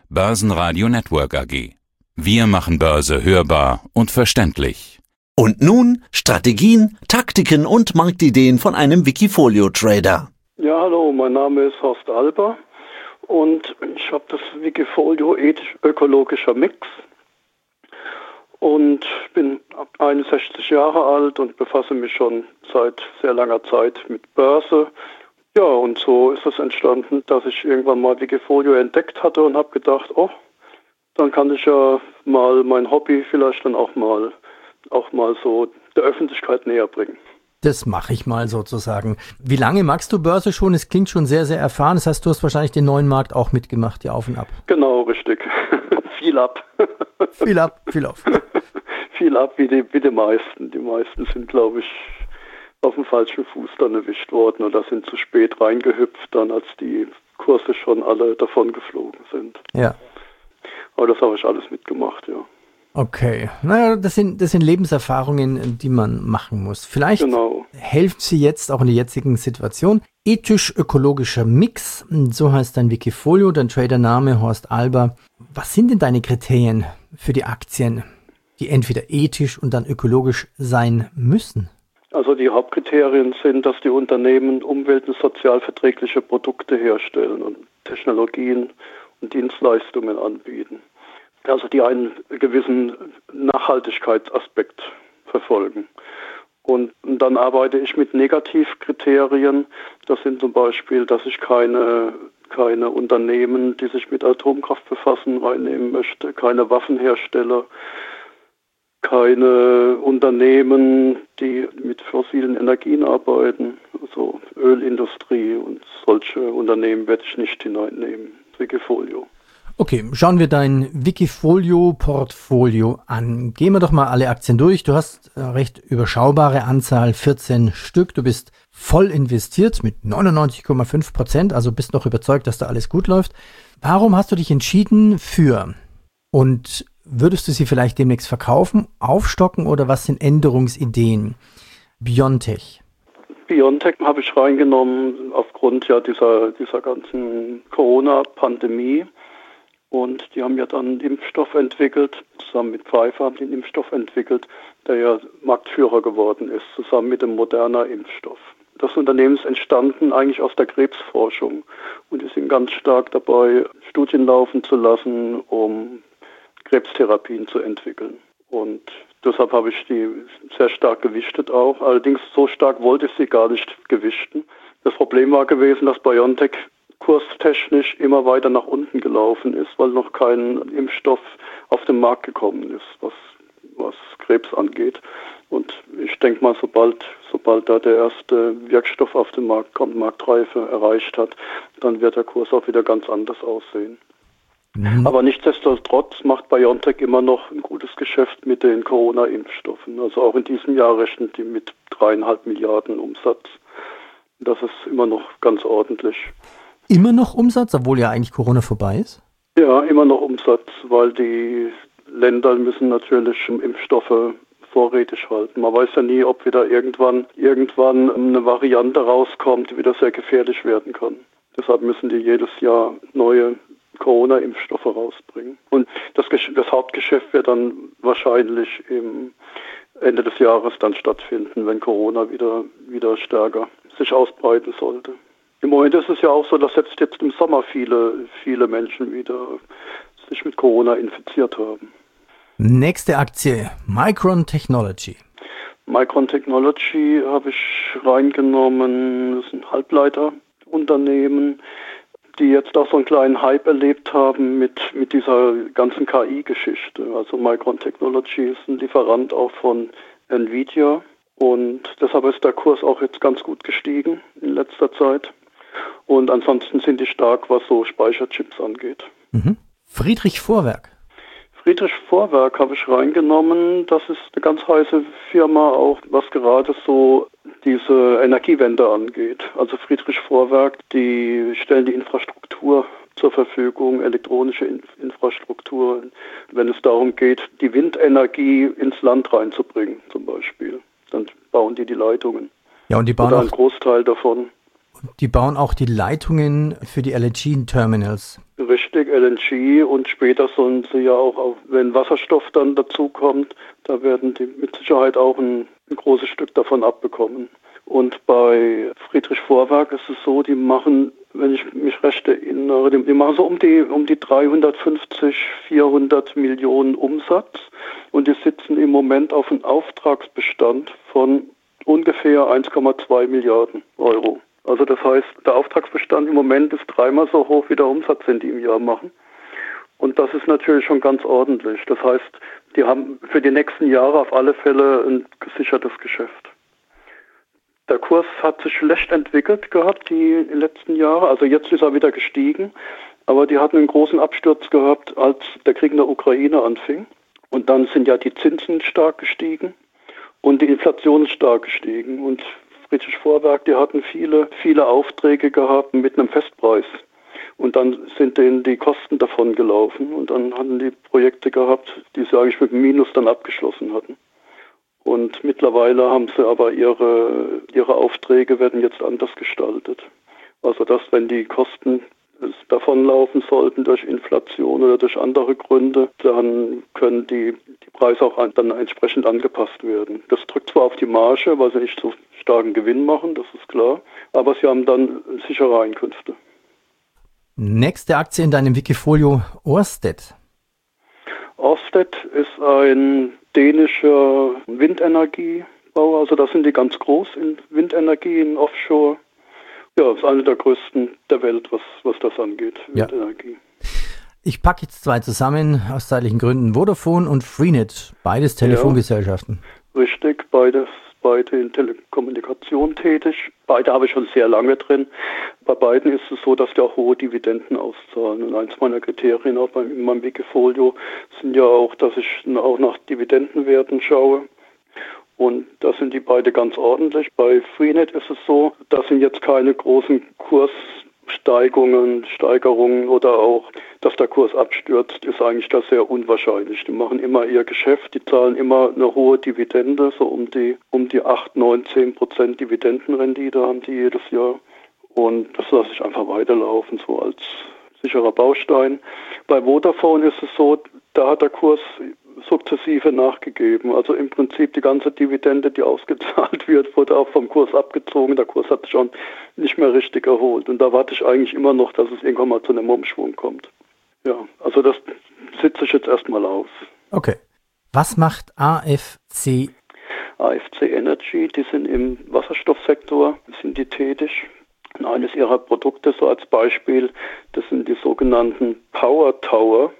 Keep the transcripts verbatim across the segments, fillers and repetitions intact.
Börsenradio Network A G. Wir machen Börse hörbar und verständlich. Und nun Strategien, Taktiken und Marktideen von einem Wikifolio-Trader. Ja, hallo, mein Name ist Horst Alber und ich habe das Wikifolio ethisch-ökologischer Mix und bin einundsechzig Jahre alt und befasse mich schon seit sehr langer Zeit mit Börse. Ja, und so ist es entstanden, dass ich irgendwann mal Wikifolio entdeckt hatte und habe gedacht, oh, dann kann ich ja mal mein Hobby vielleicht dann auch mal auch mal so der Öffentlichkeit näher bringen. Das mache ich mal sozusagen. Wie lange magst du Börse schon? Es klingt schon sehr, sehr erfahren. Das heißt, du hast wahrscheinlich den neuen Markt auch mitgemacht, ja, auf und ab. Genau, richtig. viel ab. viel ab, viel auf. viel ab, wie die, wie die meisten. Die meisten sind, glaube ich, auf dem falschen Fuß dann erwischt worden oder sind zu spät reingehüpft, dann als die Kurse schon alle davon geflogen sind. Ja. Aber das habe ich alles mitgemacht, ja. Okay, naja, das sind, das sind Lebenserfahrungen, die man machen muss. Vielleicht genau. Helfen sie jetzt auch in der jetzigen Situation. Ethisch-ökologischer Mix, so heißt dein Wikifolio, dein Tradername Horst Alber. Was sind denn deine Kriterien für die Aktien, die entweder ethisch und dann ökologisch sein müssen? Also die Hauptkriterien sind, dass die Unternehmen umwelt- und sozialverträgliche Produkte herstellen und Technologien und Dienstleistungen anbieten. Also die einen gewissen Nachhaltigkeitsaspekt verfolgen. Und dann arbeite ich mit Negativkriterien. Das sind zum Beispiel, dass ich keine, keine Unternehmen, die sich mit Atomkraft befassen, reinnehmen möchte, keine Waffenhersteller, keine Unternehmen, die mit fossilen Energien arbeiten, also Ölindustrie und solche Unternehmen werde ich nicht hineinnehmen. Wikifolio. Okay, schauen wir dein Wikifolio-Portfolio an. Gehen wir doch mal alle Aktien durch. Du hast eine recht überschaubare Anzahl, vierzehn Stück. Du bist voll investiert mit neunundneunzig Komma fünf Prozent, also bist noch überzeugt, dass da alles gut läuft. Warum hast du dich entschieden für? Und würdest du sie vielleicht demnächst verkaufen, aufstocken oder was sind Änderungsideen? BioNTech. BioNTech habe ich reingenommen aufgrund ja dieser, dieser ganzen Corona-Pandemie. Und die haben ja dann einen Impfstoff entwickelt, zusammen mit Pfizer haben die einen Impfstoff entwickelt, der ja Marktführer geworden ist, zusammen mit dem Moderna-Impfstoff. Das Unternehmen ist entstanden eigentlich aus der Krebsforschung und die sind ganz stark dabei, Studien laufen zu lassen, um Krebstherapien zu entwickeln. Und deshalb habe ich die sehr stark gewichtet auch. Allerdings so stark wollte ich sie gar nicht gewichten. Das Problem war gewesen, dass BioNTech kurstechnisch immer weiter nach unten gelaufen ist, weil noch kein Impfstoff auf den Markt gekommen ist, was, was Krebs angeht. Und ich denke mal, sobald, sobald da der erste Wirkstoff auf den Markt kommt, Marktreife erreicht hat, dann wird der Kurs auch wieder ganz anders aussehen. Mhm. Aber nichtsdestotrotz macht BioNTech immer noch ein gutes Geschäft mit den Corona-Impfstoffen. Also auch in diesem Jahr rechnen die mit dreieinhalb Milliarden Umsatz. Das ist immer noch ganz ordentlich. Immer noch Umsatz, obwohl ja eigentlich Corona vorbei ist? Ja, immer noch Umsatz, weil die Länder müssen natürlich Impfstoffe vorrätig halten. Man weiß ja nie, ob wieder irgendwann irgendwann eine Variante rauskommt, die wieder sehr gefährlich werden kann. Deshalb müssen die jedes Jahr neue Corona-Impfstoffe rausbringen. Und das, das Hauptgeschäft wird dann wahrscheinlich im Ende des Jahres dann stattfinden, wenn Corona wieder, wieder stärker sich ausbreiten sollte. Im Moment ist es ja auch so, dass selbst jetzt im Sommer viele, viele Menschen wieder sich mit Corona infiziert haben. Nächste Aktie, Micron Technology. Micron Technology habe ich reingenommen, das ist ein Halbleiterunternehmen, die jetzt auch so einen kleinen Hype erlebt haben mit, mit dieser ganzen K I-Geschichte. Also Micron Technology ist ein Lieferant auch von Nvidia und deshalb ist der Kurs auch jetzt ganz gut gestiegen in letzter Zeit. Und ansonsten sind die stark, was so Speicherchips angeht. Mhm. Friedrich Vorwerk. Friedrich Vorwerk habe ich reingenommen. Das ist eine ganz heiße Firma, auch was gerade so diese Energiewende angeht. Also Friedrich Vorwerk, die stellen die Infrastruktur zur Verfügung, elektronische In- Infrastruktur, wenn es darum geht, die Windenergie ins Land reinzubringen zum Beispiel. Dann bauen die die Leitungen. Ja, und die bauen Oder auch einen Großteil davon. Die bauen auch die Leitungen für die L N G-Terminals. Richtig, L N G, und später sollen sie ja auch, auch wenn Wasserstoff dann dazukommt, da werden die mit Sicherheit auch ein, ein großes Stück davon abbekommen. Und bei Friedrich Vorwerk ist es so, die machen, wenn ich mich recht erinnere, die, die machen so um die, um die dreihundertfünfzig, vierhundert Millionen Umsatz, und die sitzen im Moment auf einem Auftragsbestand von ungefähr eins Komma zwei Milliarden Euro. Also das heißt, der Auftragsbestand im Moment ist dreimal so hoch wie der Umsatz, den die im Jahr machen. Und das ist natürlich schon ganz ordentlich. Das heißt, die haben für die nächsten Jahre auf alle Fälle ein gesichertes Geschäft. Der Kurs hat sich schlecht entwickelt gehabt die letzten Jahre. Also jetzt ist er wieder gestiegen. Aber die hatten einen großen Absturz gehabt, als der Krieg in der Ukraine anfing. Und dann sind ja die Zinsen stark gestiegen und die Inflation ist stark gestiegen. Und Friedrich Vorwerk, die hatten viele, viele Aufträge gehabt mit einem Festpreis. Und dann sind denen die Kosten davon gelaufen. Und dann hatten die Projekte gehabt, die sie eigentlich mit einem Minus dann abgeschlossen hatten. Und mittlerweile haben sie aber ihre, ihre Aufträge werden jetzt anders gestaltet. Also dass, wenn die Kosten davonlaufen sollten durch Inflation oder durch andere Gründe, dann können die, die Preise auch an, dann entsprechend angepasst werden. Das drückt zwar auf die Marge, weil sie nicht so starken Gewinn machen, das ist klar, aber sie haben dann sichere Einkünfte. Nächste Aktie in deinem Wikifolio, Ørsted. Ørsted ist ein dänischer Windenergiebauer, also das sind die ganz groß in Windenergie, in Offshore. Ja, ist eine der größten der Welt, was, was das angeht, Windenergie. Ja. Ich packe jetzt zwei zusammen, aus zeitlichen Gründen. Vodafone und Freenet, beides Telefongesellschaften. Ja, richtig, beides, beide in Telekommunikation tätig. Beide habe ich schon sehr lange drin. Bei beiden ist es so, dass die auch hohe Dividenden auszahlen. Und eins meiner Kriterien auch bei, in meinem Wikifolio sind ja auch, dass ich auch nach Dividendenwerten schaue. Und da sind die beide ganz ordentlich. Bei Freenet ist es so, das sind jetzt keine großen Kurssteigungen, Steigerungen oder auch, dass der Kurs abstürzt, ist eigentlich das sehr unwahrscheinlich. Die machen immer ihr Geschäft, die zahlen immer eine hohe Dividende, so um die um die acht, neun, zehn Prozent Dividendenrendite haben die jedes Jahr. Und das lasse ich einfach weiterlaufen, so als sicherer Baustein. Bei Vodafone ist es so, da hat der Kurs sukzessive nachgegeben. Also im Prinzip die ganze Dividende, die ausgezahlt wird, wurde auch vom Kurs abgezogen. Der Kurs hat sich schon nicht mehr richtig erholt. Und da warte ich eigentlich immer noch, dass es irgendwann mal zu einem Umschwung kommt. Ja, also das sitze ich jetzt erstmal aus. Okay. Was macht A F C? A F C Energy, die sind im Wasserstoffsektor, sind die tätig. Und eines ihrer Produkte, so als Beispiel, das sind die sogenannten Power Tower.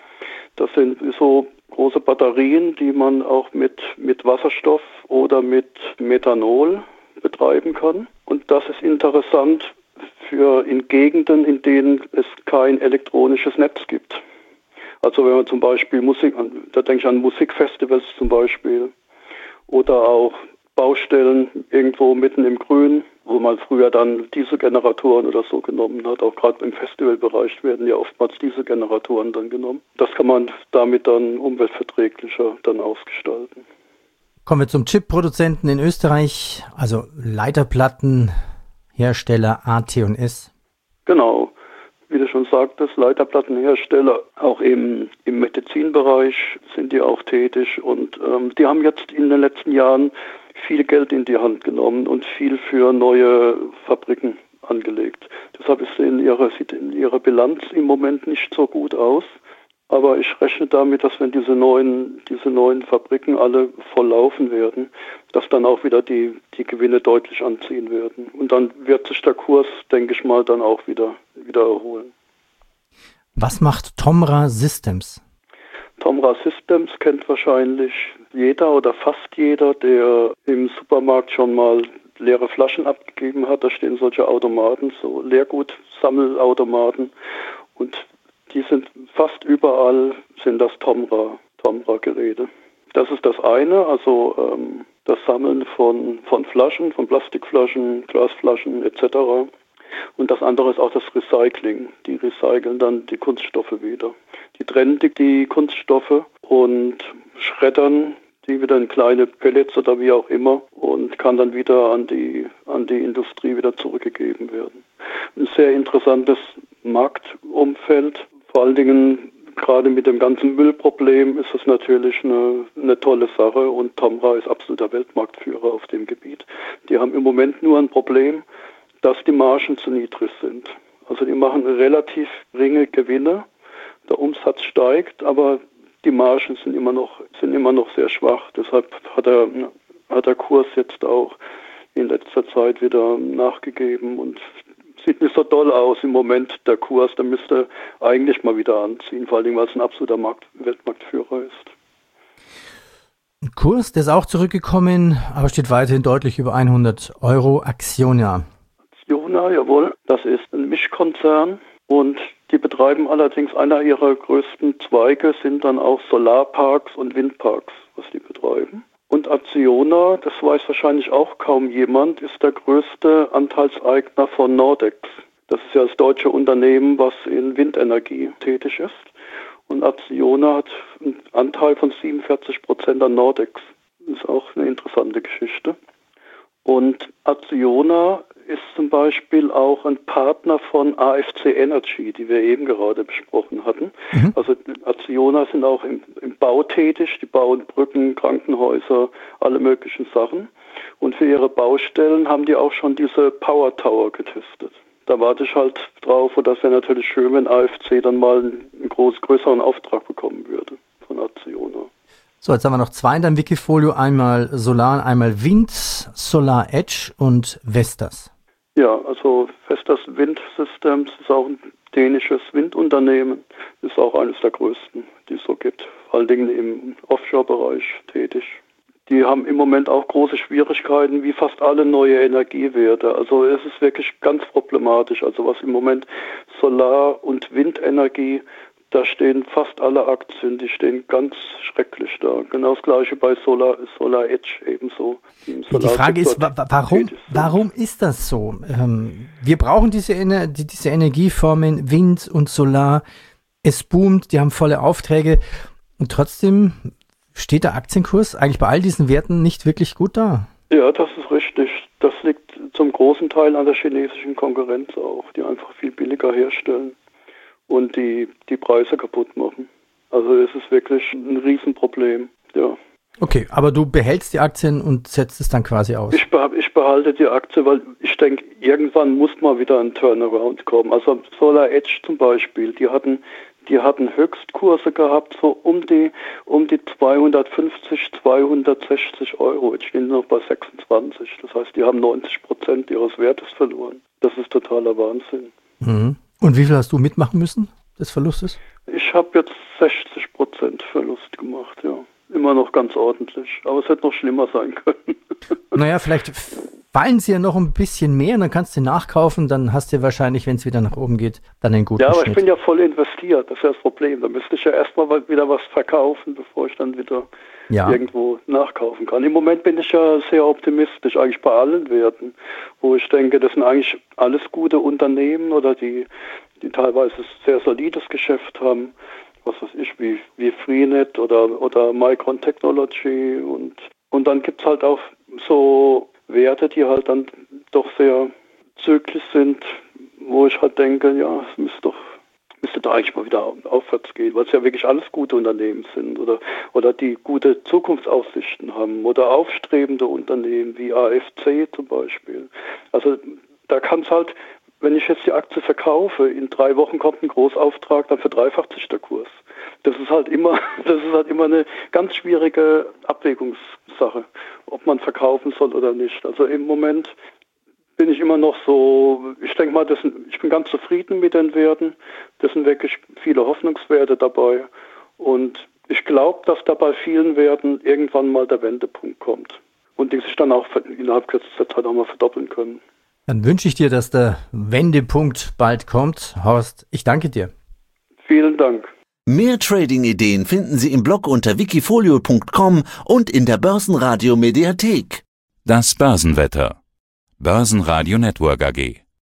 Das sind so große Batterien, die man auch mit, mit Wasserstoff oder mit Methanol betreiben kann. Und das ist interessant für in Gegenden, in denen es kein elektronisches Netz gibt. Also wenn man zum Beispiel Musik, da denke ich an Musikfestivals zum Beispiel, oder auch Baustellen irgendwo mitten im Grün, wo man früher dann Dieselgeneratoren oder so genommen hat. Auch gerade im Festivalbereich werden ja oftmals Dieselgeneratoren dann genommen. Das kann man damit dann umweltverträglicher dann ausgestalten. Kommen wir zum Chip-Produzenten in Österreich, also Leiterplattenhersteller A T und S. Genau, wie du schon sagtest, Leiterplattenhersteller, auch im, im Medizinbereich sind die auch tätig. Und ähm, die haben jetzt in den letzten Jahren viel Geld in die Hand genommen und viel für neue Fabriken angelegt. Deshalb ist in ihrer, sieht in ihrer Bilanz im Moment nicht so gut aus. Aber ich rechne damit, dass wenn diese neuen, diese neuen Fabriken alle voll laufen werden, dass dann auch wieder die, die Gewinne deutlich anziehen werden. Und dann wird sich der Kurs, denke ich mal, dann auch wieder, wieder erholen. Was macht Tomra Systems? Tomra Systems kennt wahrscheinlich jeder oder fast jeder, der im Supermarkt schon mal leere Flaschen abgegeben hat. Da stehen solche Automaten, so Leergut-Sammelautomaten. Und die sind fast überall, sind das Tomra, Tomra-Geräte. Das ist das eine, also ähm, das Sammeln von, von Flaschen, von Plastikflaschen, Glasflaschen et cetera. Und das andere ist auch das Recycling. Die recyceln dann die Kunststoffe wieder. Die trennen die, die Kunststoffe und schreddern die wieder in kleine Pellets oder wie auch immer und kann dann wieder an die, an die Industrie wieder zurückgegeben werden. ein sehr interessantes Marktumfeld. Vor allen Dingen gerade mit dem ganzen Müllproblem ist das natürlich eine, eine tolle Sache und Tomra ist absoluter Weltmarktführer auf dem Gebiet. Die haben im Moment nur ein Problem, dass die Margen zu niedrig sind. Also die machen relativ geringe Gewinne, der Umsatz steigt, aber die Margen sind immer noch sind immer noch sehr schwach. Deshalb hat der, hat der Kurs jetzt auch in letzter Zeit wieder nachgegeben und sieht nicht so doll aus im Moment, der Kurs. Der müsste eigentlich mal wieder anziehen, vor allem, weil es ein absoluter Markt, Weltmarktführer ist. Ein Kurs, der ist auch zurückgekommen, aber steht weiterhin deutlich über hundert Euro. Acciona. Acciona, jawohl, das ist ein Mischkonzern und die betreiben allerdings, einer ihrer größten Zweige sind dann auch Solarparks und Windparks, was die betreiben. Und Acciona, das weiß wahrscheinlich auch kaum jemand, ist der größte Anteilseigner von Nordex. Das ist ja das deutsche Unternehmen, was in Windenergie tätig ist. Und Acciona hat einen Anteil von siebenundvierzig Prozent an Nordex. Das ist auch eine interessante Geschichte. Und Acciona ist zum Beispiel auch ein Partner von A F C Energy, die wir eben gerade besprochen hatten. Mhm. Also Acciona sind auch im, im Bau tätig, die bauen Brücken, Krankenhäuser, alle möglichen Sachen. Und für ihre Baustellen haben die auch schon diese Power Tower getestet. Da warte ich halt drauf, und das wäre natürlich schön, wenn A F C dann mal einen groß, größeren Auftrag bekommen würde von Acciona. So, jetzt haben wir noch zwei in deinem Wikifolio, einmal Solar, einmal Wind, Solar Edge und Vestas. Ja, also Vestas Wind Systems ist auch ein dänisches Windunternehmen, ist auch eines der größten, die es so gibt, vor allen Dingen im Offshore-Bereich tätig. Die haben im Moment auch große Schwierigkeiten, wie fast alle neue Energiewerte. Also es ist wirklich ganz problematisch. Also was im Moment Solar- und Windenergie, da stehen fast alle Aktien, die stehen ganz schrecklich da. Genau das gleiche bei Solar, Solar Edge ebenso. Die Frage ist, warum, warum ist das so? Ähm, wir brauchen diese, Ener- diese Energieformen, Wind und Solar. Es boomt, die haben volle Aufträge und trotzdem steht der Aktienkurs eigentlich bei all diesen Werten nicht wirklich gut da. Ja, das ist richtig. Das liegt zum großen Teil an der chinesischen Konkurrenz auch, die einfach viel billiger herstellen und die die Preise kaputt machen. Also es ist wirklich ein Riesenproblem, ja. Okay, aber du behältst die Aktien und setzt es dann quasi aus? Ich, beh- ich behalte die Aktie, weil ich denke, irgendwann muss mal wieder ein Turnaround kommen. Also Solar Edge zum Beispiel, die hatten die hatten Höchstkurse gehabt, so um die um die zweihundertfünfzig, zweihundertsechzig Euro. Jetzt stehen sie noch bei sechsundzwanzig. Das heißt, die haben neunzig Prozent ihres Wertes verloren. Das ist totaler Wahnsinn. Mhm. Und wie viel hast du mitmachen müssen des Verlustes? Ich habe jetzt sechzig Prozent Verlust gemacht, ja. Immer noch ganz ordentlich. Aber es hätte noch schlimmer sein können. Naja, vielleicht fallen sie ja noch ein bisschen mehr und dann kannst du nachkaufen. Dann hast du wahrscheinlich, wenn es wieder nach oben geht, dann einen guten Schnitt. Ja, aber ich bin ja voll investiert. Das ist ja das Problem. Da müsste ich ja erstmal wieder was verkaufen, bevor ich dann wieder ja. irgendwo nachkaufen kann. Im Moment bin ich ja sehr optimistisch, eigentlich bei allen Werten, wo ich denke, das sind eigentlich alles gute Unternehmen oder die, die teilweise sehr solides Geschäft haben. Was weiß ich, wie, wie Freenet oder, oder Micron Technology und, und dann gibt es halt auch so Werte, die halt dann doch sehr zyklisch sind, wo ich halt denke, ja, es müsste doch, müsste doch eigentlich mal wieder aufwärts gehen, weil es ja wirklich alles gute Unternehmen sind oder, oder die gute Zukunftsaussichten haben oder aufstrebende Unternehmen wie A F C zum Beispiel. Also da kann es halt, wenn ich jetzt die Aktie verkaufe, in drei Wochen kommt ein Großauftrag, dann verdreifacht sich der Kurs. Das ist halt immer, das ist halt immer eine ganz schwierige Abwägungssache, ob man verkaufen soll oder nicht. Also im Moment bin ich immer noch so, ich denke mal, das sind, ich bin ganz zufrieden mit den Werten. Das sind wirklich viele Hoffnungswerte dabei. Und ich glaube, dass da bei vielen Werten irgendwann mal der Wendepunkt kommt. Und die sich dann auch innerhalb kürzester Zeit auch mal verdoppeln können. Dann wünsche ich dir, dass der Wendepunkt bald kommt. Horst, ich danke dir. Vielen Dank. Mehr Trading-Ideen finden Sie im Blog unter wikifolio punkt com und in der Börsenradio Mediathek. Das Börsenwetter. Börsenradio Network A G.